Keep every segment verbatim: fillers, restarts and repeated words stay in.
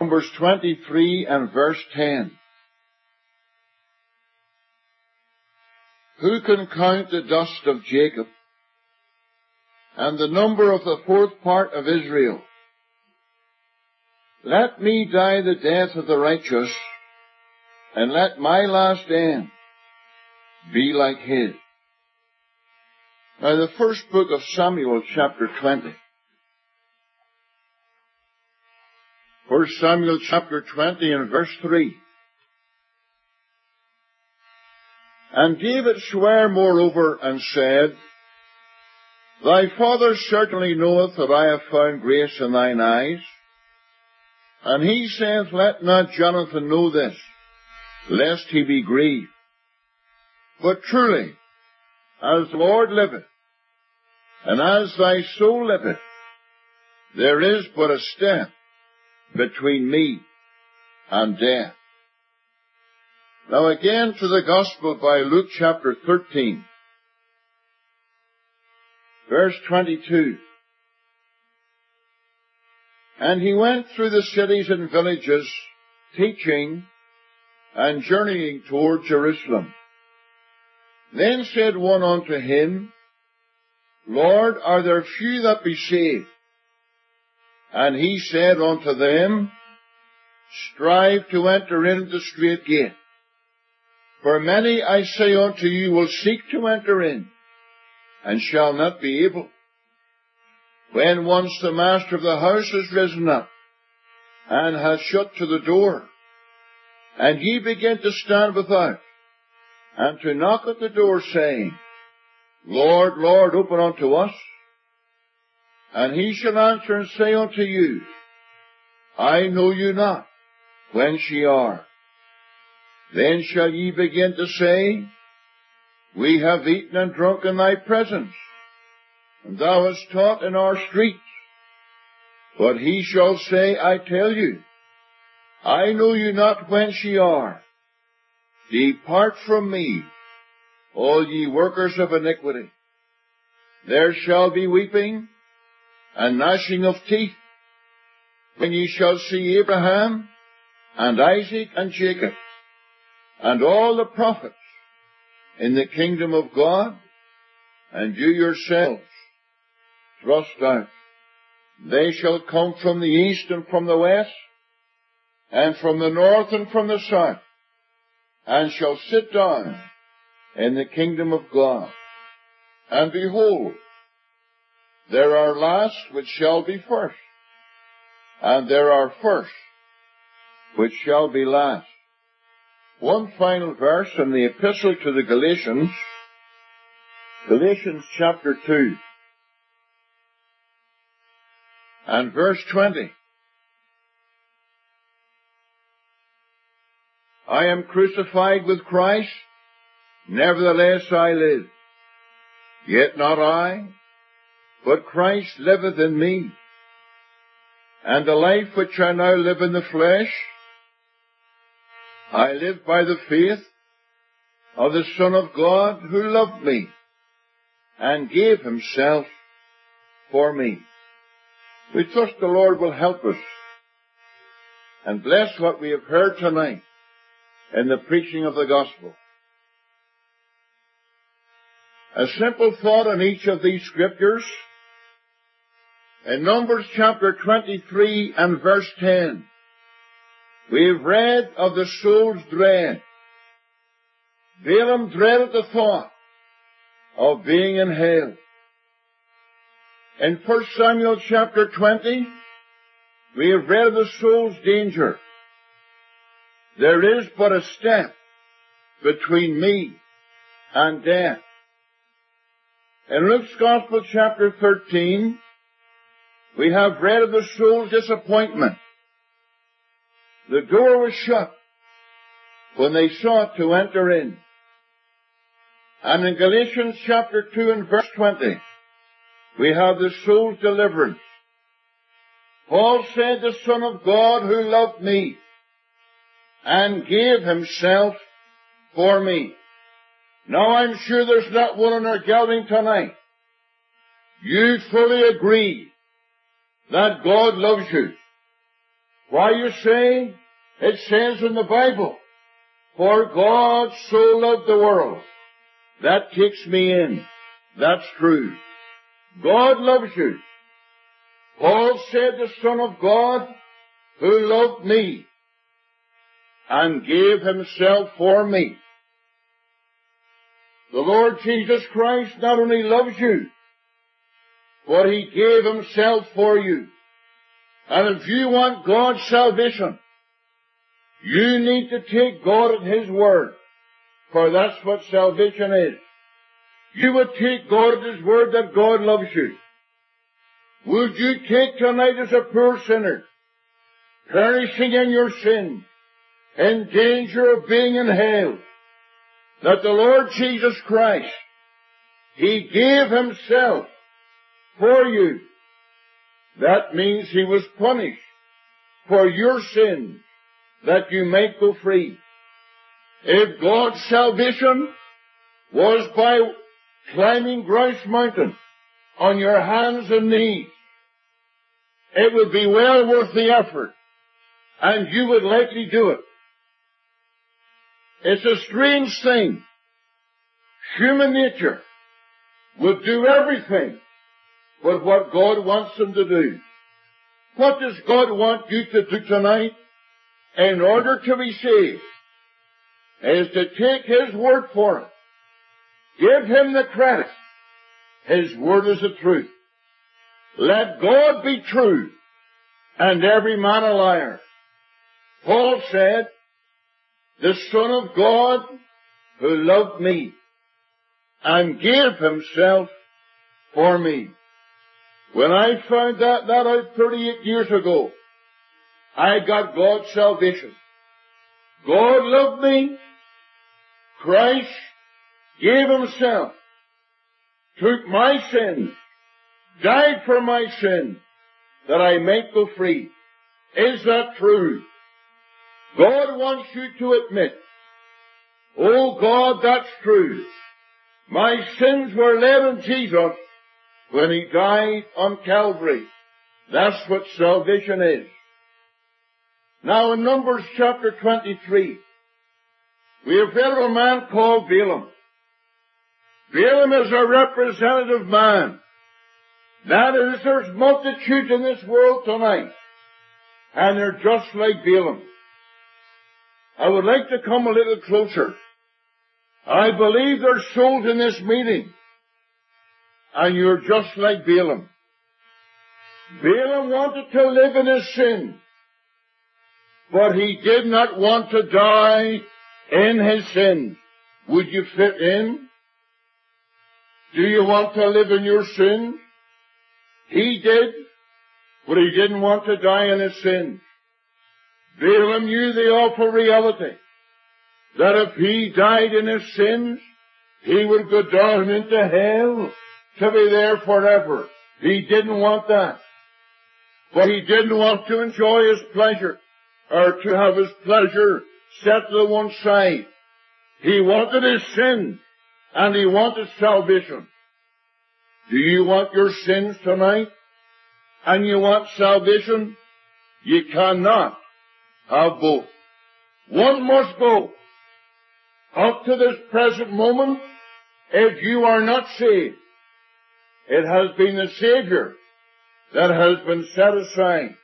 Numbers twenty-three and verse ten. Who can count the dust of Jacob, and the number of the fourth part of Israel? Let me die the death of the righteous, and let my last end be like his. Now the first book of Samuel, chapter twenty. First Samuel, chapter twenty and verse three. And David sware moreover and said, Thy father certainly knoweth that I have found grace in thine eyes. And he saith, Let not Jonathan know this, lest he be grieved. But truly, as the Lord liveth, and as thy soul liveth, there is but a step between me and death. Now again to the Gospel by Luke chapter thirteen, verse twenty-two. And he went through the cities and villages, teaching and journeying toward Jerusalem. Then said one unto him, Lord, are there few that be saved? And he said unto them, Strive to enter in the strait gate. For many, I say unto you, will seek to enter in, and shall not be able. When once the master of the house is risen up, and hath shut to the door, and ye begin to stand without, and to knock at the door, saying, Lord, Lord, open unto us. And he shall answer and say unto you, I know you not, whence ye are. Then shall ye begin to say, We have eaten and drunk in thy presence, and thou hast taught in our streets. But he shall say, I tell you, I know you not whence ye are. Depart from me, all ye workers of iniquity. There shall be weeping and gnashing of teeth, when ye shall see Abraham and Isaac and Jacob, and all the prophets in the kingdom of God, and you yourselves thrust out. They shall come from the east and from the west, and from the north and from the south, and shall sit down in the kingdom of God. And behold, there are last which shall be first, and there are first which shall be last. One final verse in the epistle to the Galatians, Galatians chapter two, and verse twenty. I am crucified with Christ, nevertheless I live. Yet not I, but Christ liveth in me. And the life which I now live in the flesh, I live by the faith of the Son of God, who loved me and gave himself for me. We trust the Lord will help us and bless what we have heard tonight in the preaching of the gospel. A simple thought on each of these scriptures. In Numbers chapter twenty-three and verse ten, we have read of the soul's dread. Balaam dreaded the thought of being in hell. In First Samuel chapter twenty, we have read of the soul's danger. There is but a step between me and death. In Luke's Gospel chapter thirteen, we have read of the soul's disappointment. The door was shut when they sought to enter in. And in Galatians chapter two and verse twenty, we have the soul's deliverance. Paul said, the Son of God who loved me and gave himself for me. Now I'm sure there's not one in our gathering tonight. You fully agree that God loves you Why, you say? It says in the Bible, for God so loved the world. That takes me in. That's true. God loves you. Paul said, the Son of God, who loved me and gave himself for me. The Lord Jesus Christ not only loves you, but he gave himself for you. And if you want God's salvation, you need to take God at his word, for that's what salvation is. You would take God at his word that God loves you. Would you take tonight as a poor sinner, perishing in your sin, in danger of being in hell, that the Lord Jesus Christ, he gave himself for you. That means he was punished for your sin, that you might go free. If God's salvation was by climbing Grouse Mountain on your hands and knees, it would be well worth the effort, and you would likely do it. It's a strange thing. Human nature would do everything but what God wants them to do. What does God want you to do tonight in order to be saved? Is to take his word for it. Give him the credit. His word is the truth. Let God be true and every man a liar. Paul said, the Son of God who loved me and gave himself for me. When I found that, that out thirty-eight years ago, I got God's salvation. God loved me. Christ gave himself, took my sins, died for my sin, that I might go free. Is that true? God wants you to admit, oh God, that's true. My sins were laid on Jesus when he died on Calvary. That's what salvation is. Now in Numbers chapter twenty-three, we have read of a man called Balaam. Balaam is a representative man. That is, there's multitudes in this world tonight, and they're just like Balaam. I would like to come a little closer. I believe there's souls in this meeting, and you're just like Balaam. Balaam wanted to live in his sin, but he did not want to die in his sin. Would you fit in? Do you want to live in your sin? He did, but he didn't want to die in his sin. Balaam knew the awful reality that if he died in his sins, he would go down into hell to be there forever. He didn't want that. But he didn't want to enjoy his pleasure, or to have his pleasure set to one side. He wanted his sin, and he wanted salvation. Do you want your sins tonight? And you want salvation? You cannot have both. One must go. Up to this present moment, if you are not saved, it has been the Savior that has been set aside.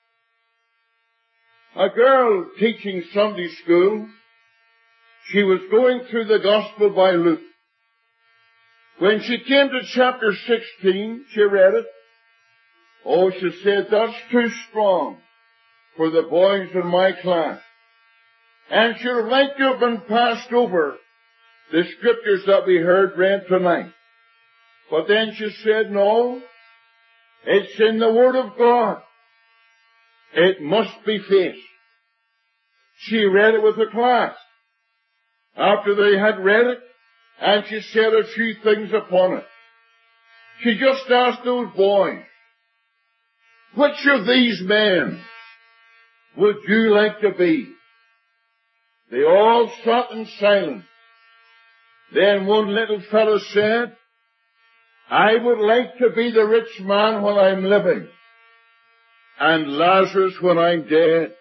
A girl teaching Sunday school, she was going through the Gospel by Luke. When she came to chapter sixteen, she read it. Oh, she said, that's too strong for the boys in my class. And she would like to have been passed over the scriptures that we heard read tonight. But then she said, no, it's in the Word of God. It must be faced. She read it with the class. After they had read it, and she said a few things upon it, she just asked those boys, which of these men would you like to be? They all sat in silence. Then one little fellow said, I would like to be the rich man while I'm living. and Lazarus when I'm dead.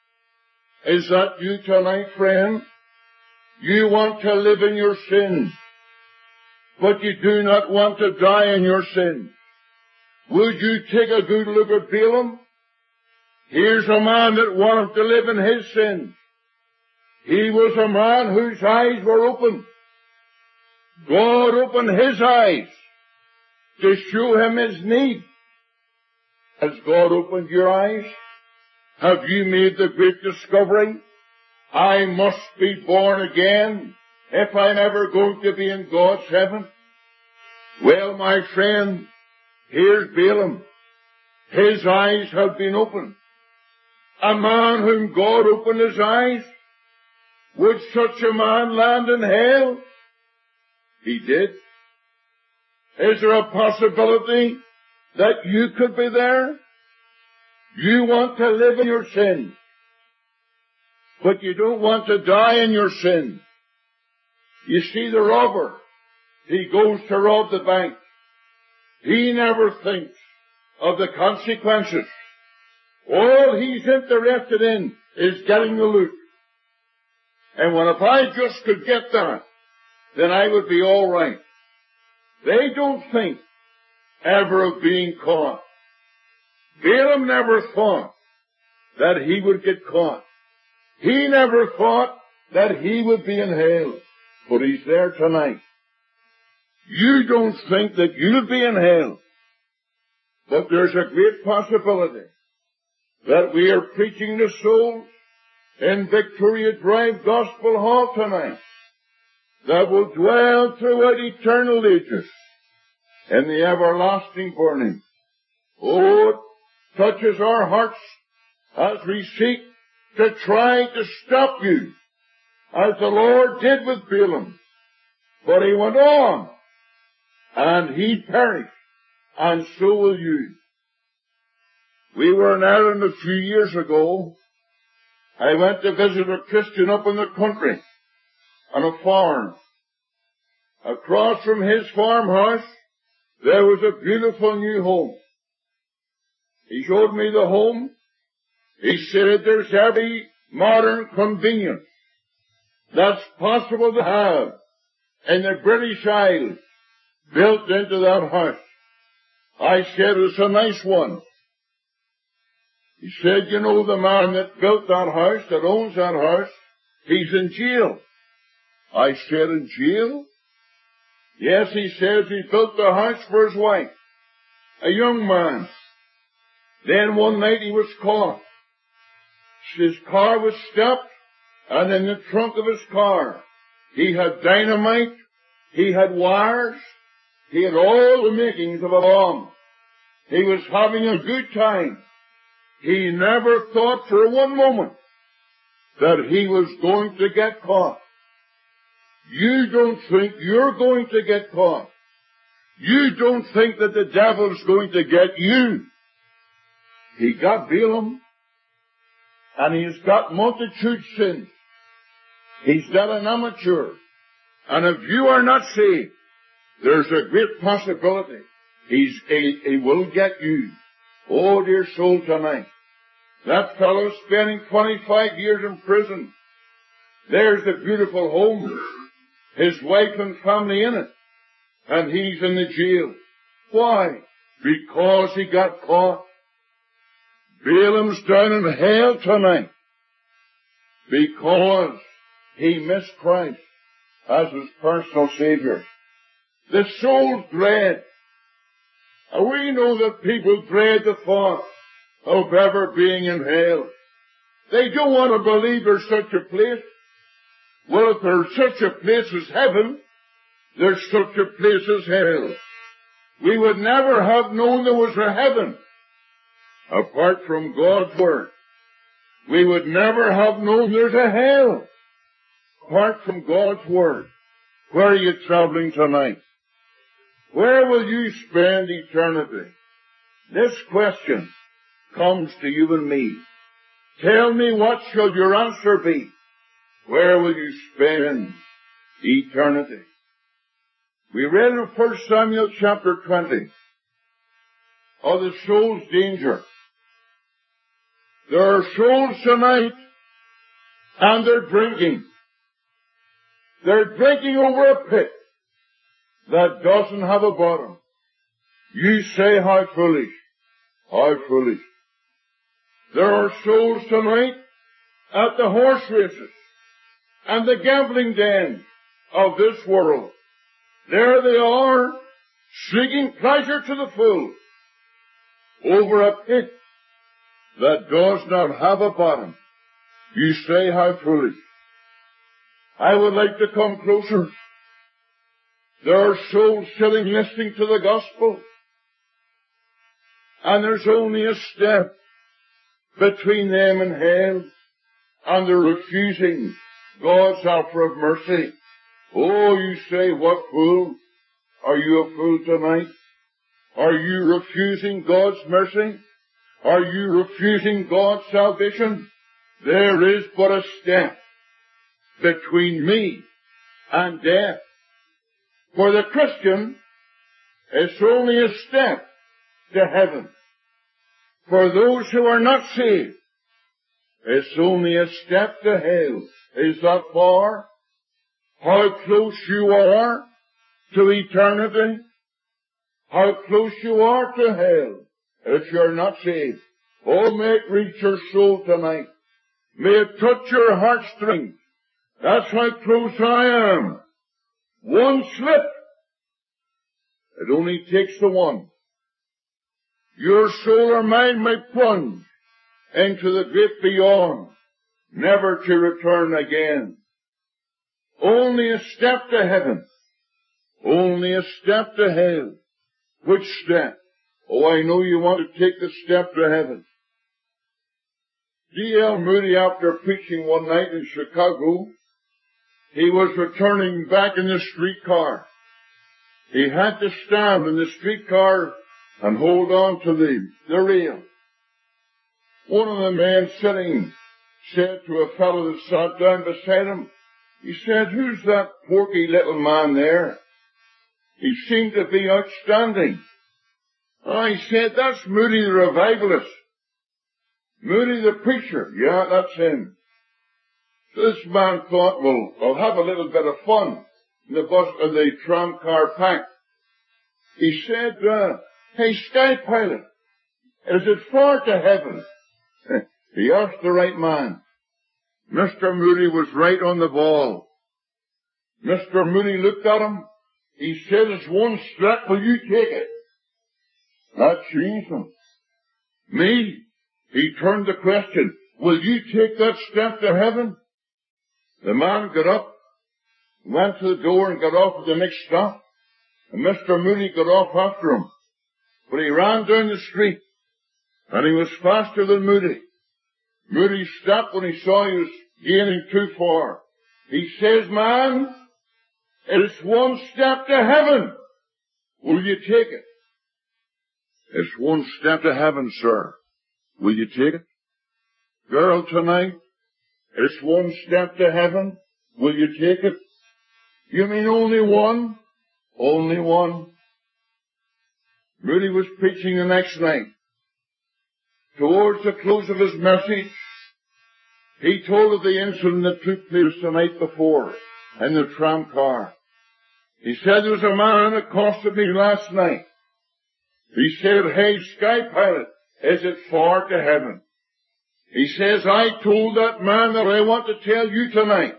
Is that you tonight, friend? You want to live in your sins, but you do not want to die in your sins. Would you take a good look at Balaam? Here's a man that wanted to live in his sins. He was a man whose eyes were open. God opened his eyes to show him his need. Has God opened your eyes? Have you made the great discovery? I must be born again if I'm ever going to be in God's heaven. Well, my friend, here's Balaam. His eyes have been opened. A man whom God opened his eyes. Would such a man land in hell? He did. Is there a possibility that you could be there? You want to live in your sin, but you don't want to die in your sin. You see, the robber, he goes to rob the bank. He never thinks of the consequences. All he's interested in is getting the loot. And when if I just could get that, then I would be all right. They don't think ever of being caught. Balaam never thought that he would get caught. He never thought that he would be in hell. But he's there tonight. You don't think that you'll be in hell. But there's a great possibility that we are preaching to souls in Victoria Drive Gospel Hall tonight that will dwell throughout eternal ages in the everlasting burning. Oh, it touches our hearts as we seek to try to stop you, as the Lord did with Balaam. But he went on, and he perished, and so will you. We were in Ireland a few years ago. I went to visit a Christian up in the country on a farm. Across from his farmhouse, there was a beautiful new home. He showed me the home. He said there's every modern convenience that's possible to have in the British Isles built into that house. I said it's a nice one. He said, you know, the man that built that house, that owns that house, he's in jail. I said, in jail? Yes, he says he built the house for his wife, a young man. Then one night he was caught. His car was stopped, and in the trunk of his car, he had dynamite, he had wires, he had all the makings of a bomb. He was having a good time. He never thought for one moment that he was going to get caught. You don't think you're going to get caught. You don't think that the devil's going to get you. He got Balaam, and he's got multitude sins. He's got an amateur. And if you are not saved, there's a great possibility he's, he, he will get you. Oh, dear soul, tonight. That fellow spending twenty-five years in prison. There's the beautiful home. His wife and family in it. And he's in the jail. Why? Because he got caught. Balaam's down in hell tonight. Because he missed Christ as his personal Savior. The soul dread. And we know that people dread the thought of ever being in hell. They don't want to believe there's such a place. Well, if there's such a place as heaven, there's such a place as hell. We would never have known there was a heaven apart from God's Word. We would never have known there's a hell apart from God's Word. Where are you traveling tonight? Where will you spend eternity? This question comes to you and me. Tell me, what shall your answer be? Where will you spend eternity? We read in First Samuel chapter twenty of the soul's danger. There are souls tonight, and they're drinking. They're drinking over a pit that doesn't have a bottom. You say, how foolish, how foolish. There are souls tonight at the horse races and the gambling dens of this world. There they are, seeking pleasure to the full over a pit that does not have a bottom. You say, how foolish. I would like to come closer. There are souls sitting listening to the gospel, and there's only a step between them and hell, and they're refusing God's offer of mercy. Oh, you say, what fool? Are you a fool tonight? Are you refusing God's mercy? Are you refusing God's salvation? There is but a step between me and death. For the Christian, it's only a step to heaven. For those who are not saved, it's only a step to hell. Is that far? How close you are to eternity? How close you are to hell if you're not saved? Oh, may it reach your soul tonight. May it touch your heartstrings. That's how close I am. One slip. It only takes the one. Your soul or mine may plunge into the great beyond, never to return again. Only a step to heaven. Only a step to hell. Which step? Oh, I know you want to take the step to heaven. D L Moody, after preaching one night in Chicago, he was returning back in the streetcar. He had to stand in the streetcar and hold on to the, the rail. One of the men sitting said to a fellow that sat down beside him, he said, who's that porky little man there? He seemed to be outstanding. Oh, he said, that's Moody the revivalist. Moody the preacher. Yeah, that's him. So this man thought, well, I'll have a little bit of fun in the bus of the tram car pack. He said, uh, hey, Sky Pilot, is it far to heaven? He asked the right man. Mister Moody was right on the ball. Mister Moody looked at him. He said, it's one step, will you take it? That changed him. Me? He turned the question, will you take that step to heaven? The man got up, went to the door and got off at the next stop. And Mister Moody got off after him. But he ran down the street, and he was faster than Moody. Moody stopped when he saw he was gaining too far. He says, man, it's one step to heaven. Will you take it? It's one step to heaven, sir. Will you take it? Girl, tonight, it's one step to heaven. Will you take it? You mean only one? Only one. Moody was preaching the next night. Towards the close of his message, he told of the incident that took place the night before in the tram car. He said, there was a man that accosted me last night. He said, hey, Sky Pilot, is it far to heaven? He says, I told that man that I want to tell you tonight.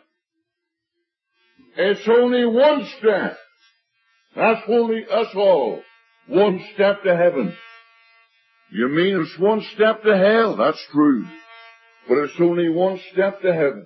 It's only one step. That's only us all. One step to heaven. You mean it's one step to hell? That's true. But it's only one step to heaven.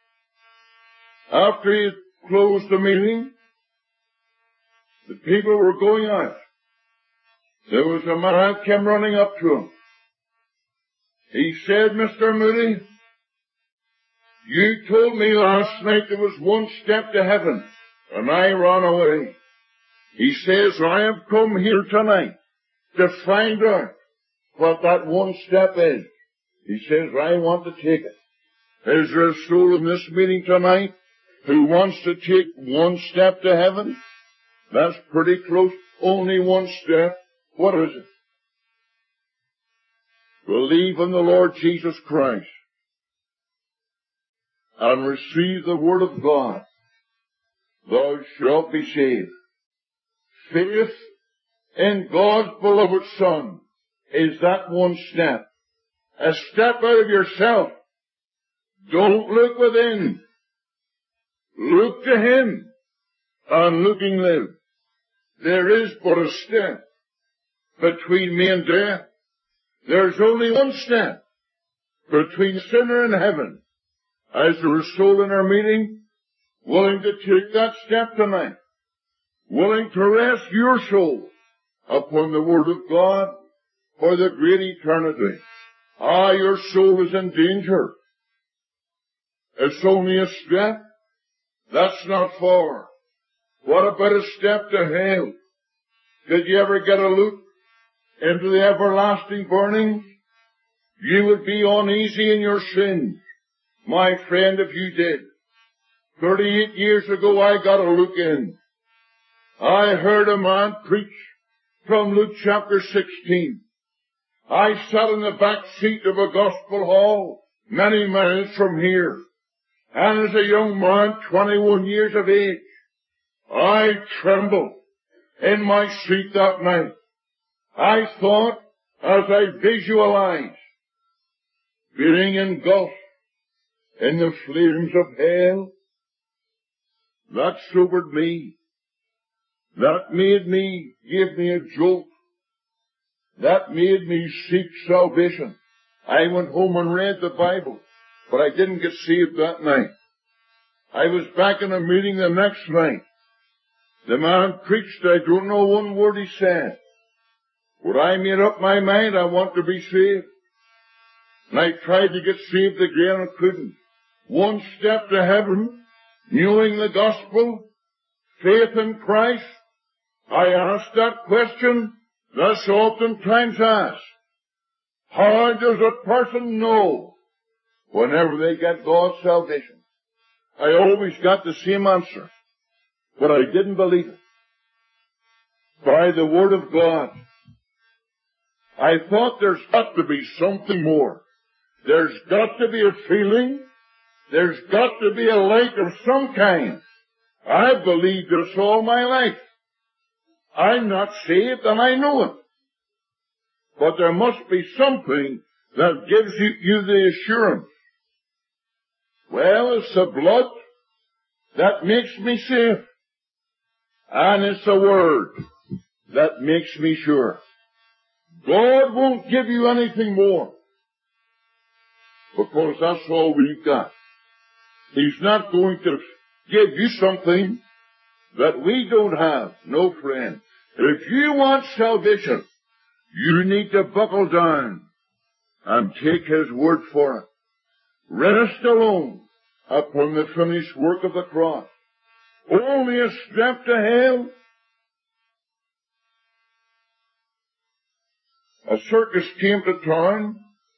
After he had closed the meeting, the people were going out. There was a man who came running up to him. He said, Mister Moody, you told me last night there was one step to heaven, and I ran away. He says, I have come here tonight to find out what that one step is. He says, I want to take it. Is there a soul in this meeting tonight who wants to take one step to heaven? That's pretty close. Only one step. What is it? believe in the Lord Jesus Christ and receive the Word of God, thou shalt be saved. Faith in God's beloved Son is that one step. A step out of yourself. Don't look within. Look to Him, and looking live. There is but a step between me and death. There's only one step between sinner and heaven. Is there a soul in our meeting willing to take that step tonight? Willing to rest your soul upon the Word of God for the great eternity? Ah, your soul is in danger. It's only a step. That's not far. What about a step to hell? Did you ever get a look into the everlasting burning? You would be uneasy in your sin, my friend, if you did. Thirty-eight years ago I got a look in. I heard a man preach from Luke chapter sixteen. I sat in the back seat of a gospel hall many miles from here. And as a young man, twenty-one years of age, I trembled in my seat that night. I thought, as I visualized being engulfed in the flames of hell, that sobered me. That made me, gave me a jolt. That made me seek salvation. I went home and read the Bible, but I didn't get saved that night. I was back in a meeting the next night. The man preached, I don't know one word he said. But I made up my mind I want to be saved. And I tried to get saved again and couldn't. One step to heaven, knowing the gospel, faith in Christ. I asked that question that's oftentimes asked. How does a person know whenever they get God's salvation? I always got the same answer, but I didn't believe it. By the Word of God. I thought there's got to be something more. There's got to be a feeling. There's got to be a light of some kind. I've believed this all my life. I'm not saved and I know it. But there must be something that gives you, you the assurance. Well, it's the blood that makes me safe. And it's the Word that makes me sure. God won't give you anything more, because that's all we've got. He's not going to give you something that we don't have. No, friend. If you want salvation, you need to buckle down and take His word for it. Rest alone upon the finished work of the cross. Only a step to hell. A circus came to town.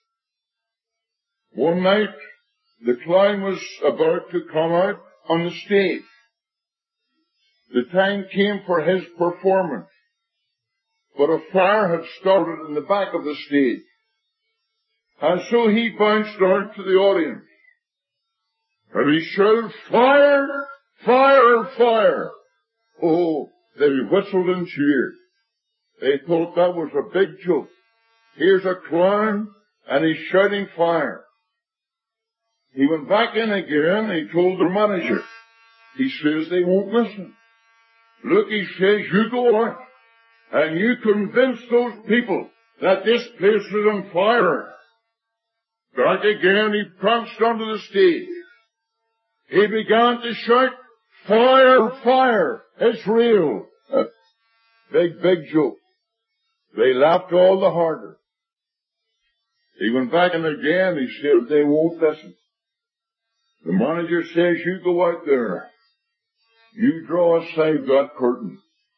One night, the clown was about to come out on the stage. The time came for his performance, but a fire had started in the back of the stage. And so he bounced out to the audience. And he shouted, "Fire! Fire! Fire!" Oh, they whistled and cheered. They thought that was a big joke. Here's a clown, and he's shouting fire. He went back in again, and he told the manager. He says they won't listen. Look, he says, you go out, and you convince those people that this place is on fire. Back again, he pranced onto the stage. He began to shout, "Fire, fire, it's real." Uh, big, big joke. They laughed all the harder. He went back in again, he said, they won't listen. The manager says, you go out there. You draw aside that curtain.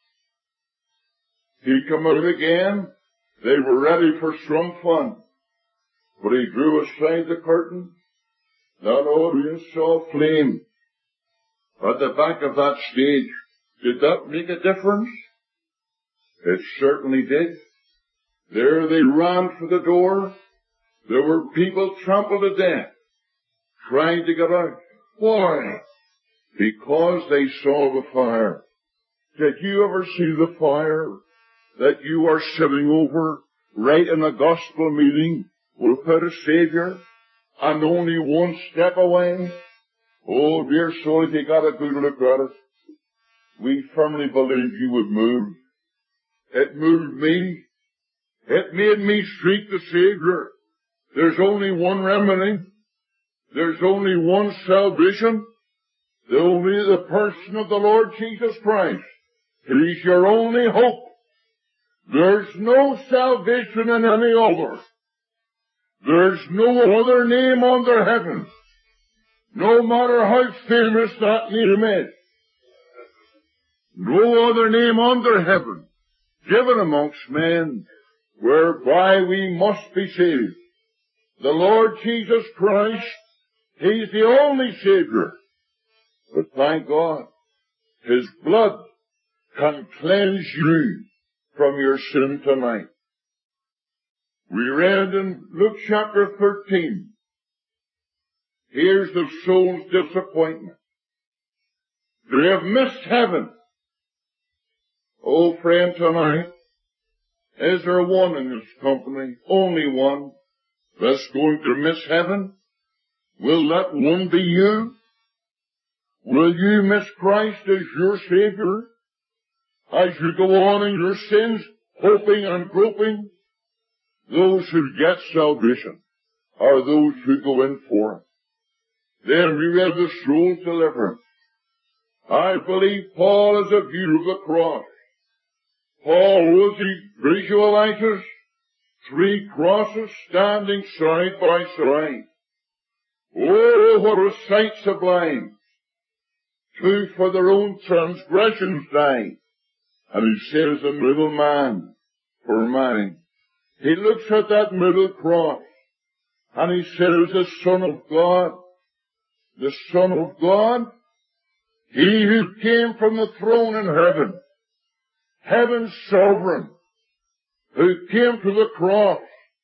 He come out again. They were ready for some fun. But he drew aside the curtain. That audience saw flame at the back of that stage. Did that make a difference? It certainly did. There they ran for the door. There were people trampled to death, trying to get out. Why? Because they saw the fire. Did you ever see the fire that you are sitting over right in a gospel meeting without a Savior and only one step away? Oh, dear soul, if you got a good look at it, we firmly believe you would move. It moved me. It made me seek the Savior. There's only one remedy. There's only one salvation. The only the person of the Lord Jesus Christ. It is your only hope. There's no salvation in any other. There's no other name under heaven. No matter how famous that name is. No other name under heaven given amongst men whereby we must be saved. The Lord Jesus Christ, He's the only Savior. But thank God, His blood can cleanse you from your sin tonight. We read in Luke chapter thirteen. Here's the soul's disappointment. They have missed heaven. Oh, friend, tonight, is there one in this company, only one, that's going to miss heaven? Will that one be you? Will you miss Christ as your Savior? As you go on in your sins, hoping and groping? Those who get salvation are those who go in for it. Then we read the soul's deliverance. I believe Paul has a view of the cross. Paul, was he visualizes three crosses standing side by side. Oh, what a sight sublime! Two for their own transgressions died. And he says, the middle man for mine. He looks at that middle cross, and he says, the Son of God, the Son of God, He who came from the throne in heaven, heaven's sovereign, who came to the cross,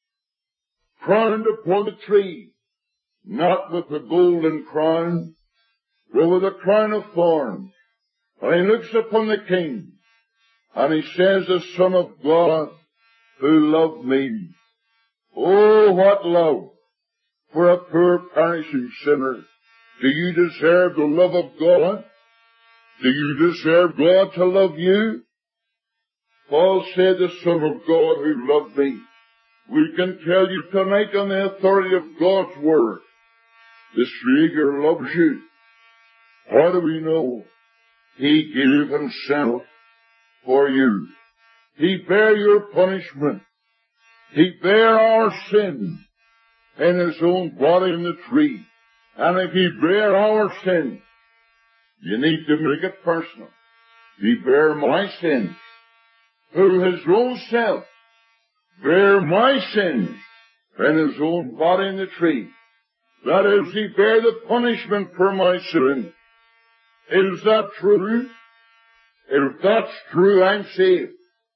crowned upon the tree, not with a golden crown, but with a crown of thorns. And he looks upon the King, and he says, the Son of God, who loved me. Oh, what love for a poor perishing sinner. Do you deserve the love of God? Do you deserve God to love you? Paul said, the Son of God who loved me. We can tell you tonight on the authority of God's Word, the Savior loves you. How do we know? He gave Himself for you. He bare your punishment. He bare our sin in His own body in the tree. And if He bare our sin, you need to make it personal. He bare my sins. Through His own self, bare my sins in His own body in the tree. That is, He bare the punishment for my sin. Is that true? If that's true, I'm saved.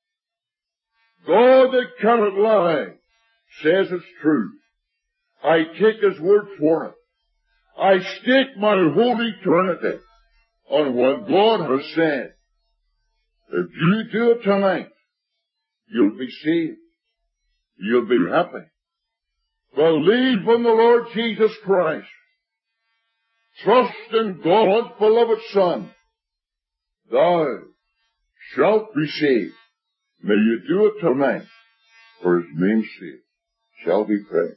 God that cannot lie says it's true. I take His word for it. I stake my whole eternity on what God has said. If you do it tonight, you'll be saved. You'll be happy. Believe in the Lord Jesus Christ. Trust in God's beloved Son. Thou shalt be saved. May you do it tonight for His name's sake. Shall we pray?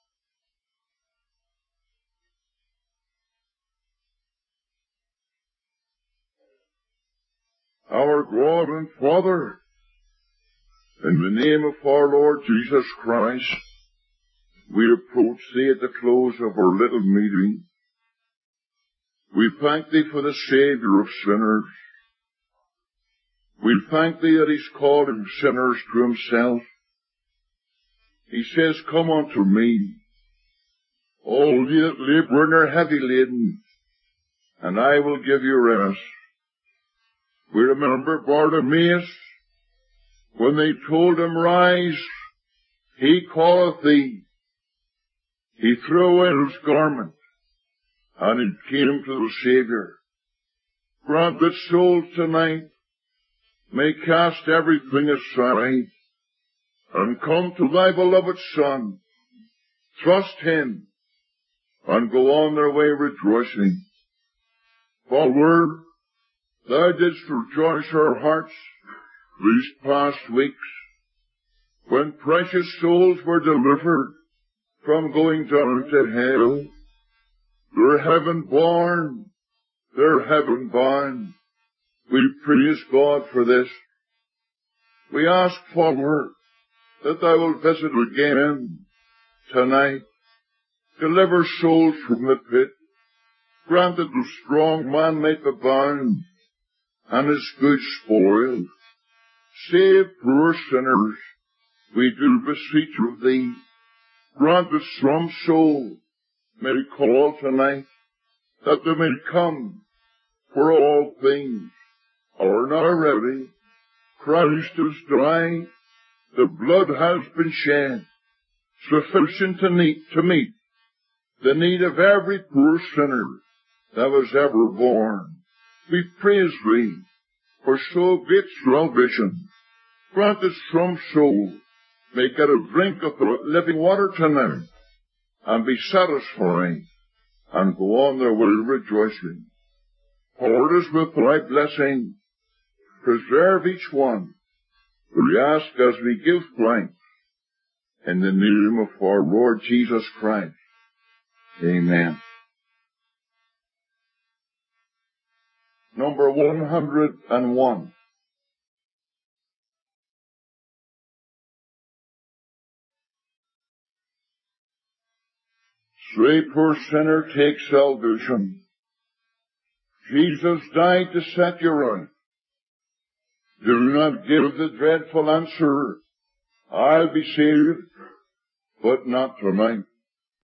Our God and Father, in the name of our Lord Jesus Christ, we approach Thee at the close of our little meeting. We thank Thee for the Savior of sinners. We thank Thee that He's called sinners to Himself. He says, come unto me, all ye that labour and are heavy laden, and I will give you rest. We remember Bartimaeus, when they told him, rise, he calleth thee. He threw away his garment, and he came to the Savior. Grant that souls tonight may cast everything aside and come to thy beloved Son, trust him, and go on their way rejoicing. For Lord, thou didst rejoice our hearts these past weeks when precious souls were delivered from going down to hell. They're heaven born, they're heaven bound. We praise God for this. We ask, Father, that thou wilt visit again tonight. Deliver souls from the pit. Grant that the strong man may be bound and his goods spoiled. Save poor sinners, we do beseech of thee. Grant that some soul may call tonight, that they may come, for all things are now ready. Christ is died, the blood has been shed, sufficient to meet, to meet the need of every poor sinner that was ever born. We praise thee for so great salvation. Grant that some soul may get a drink of the living water tonight and be satisfied and go on their way rejoicing. For it is with thy blessing, preserve each one. We ask as we give thanks in the name of our Lord Jesus Christ. Amen. Number one hundred and one. Say, poor sinner, take salvation. Jesus died to set you right. Do not give the dreadful answer, I'll be saved, but not tonight.